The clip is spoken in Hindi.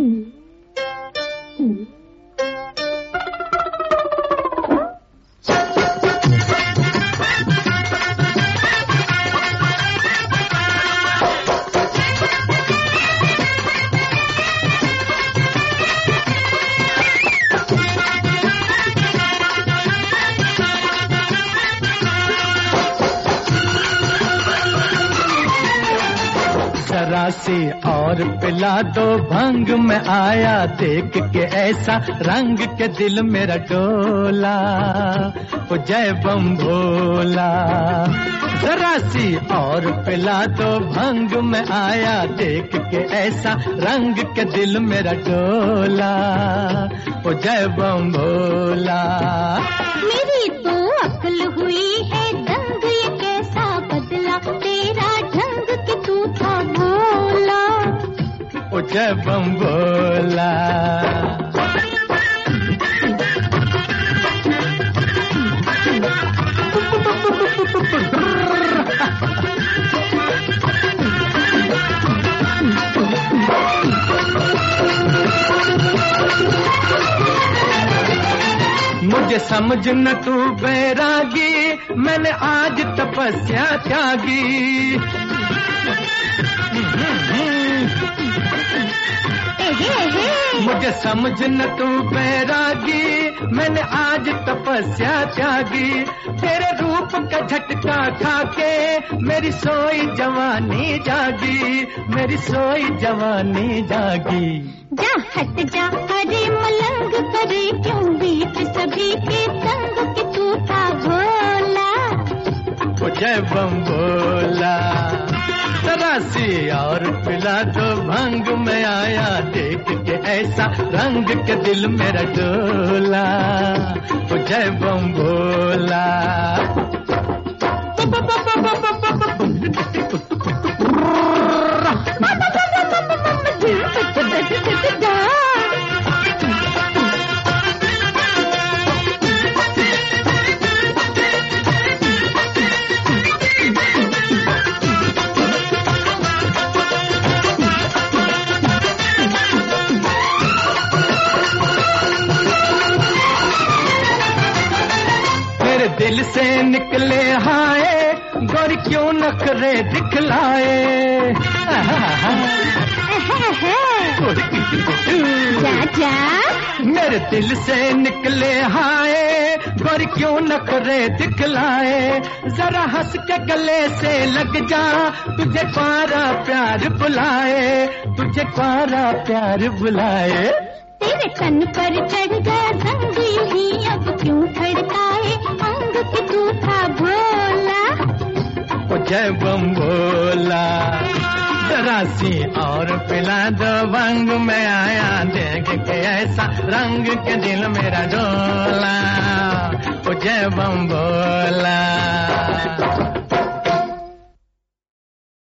जरा सी और पिला दो भंग में आया देख के ऐसा रंग के दिल मेरा डोला, ओ जय बम भोला। जरा सी और पिला दो भंग में आया देख के ऐसा रंग के दिल मेरा डोला, ओ जय बम भोला। मेरी तो अक्ल हुई है दंग, ये कैसा बदला तेरा ढंग कि तू था भोला, ओ जय बम भोला। मुझे समझ न तू बैरागी, मैंने आज तपस्या त्यागी। मुझे समझ न तू बैरागी, मैंने आज तपस्या त्यागी। तेरे रूप का झटका खाके मेरी सोई जवानी जागी, मेरी सोई जवानी जागी। जा हट जा हरे मलंग करे क्यों बीच सभी के संग कि तू था भोला, ओ जय बम भोला। जरा सी और पिला दो भंग में आया देख के ऐसा रंग के दिल मेरा डोला, ओ जय बम भोला। दिल से निकले हाय गोरी क्यों नखरे दिखलाए। चाचा मेरे दिल से निकले हाय गोरी क्यों नखरे दिखलाए। जरा हंस के गले से लग जा तुझे पारा प्यार बुलाए, तुझे पारा प्यार बुलाए। तेरे तन पर चढ़ गया संग ही अब क्यों खड़काए अंग कि तू था भोला, ओ जय बम भोला। जरा सी और पिला दो भंग में आया देख के ऐसा रंग के दिल मेरा डोला।